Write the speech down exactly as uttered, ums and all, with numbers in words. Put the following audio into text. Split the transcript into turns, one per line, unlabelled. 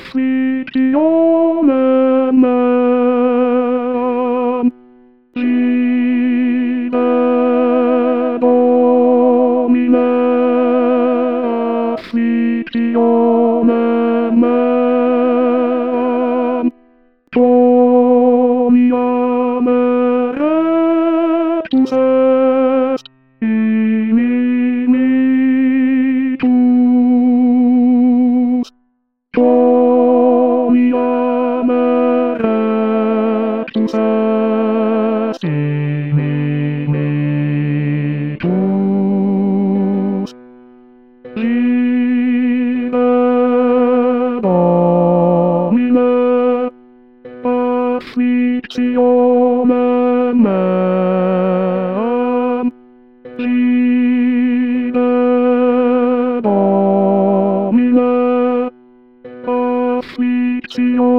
afflizione meam, Sive Domine, afflizione meam, Domine meretus est, inimitus, Domine meretus est, inimitus, Sive Domine, afflizione meam, Sive Domine, afflizione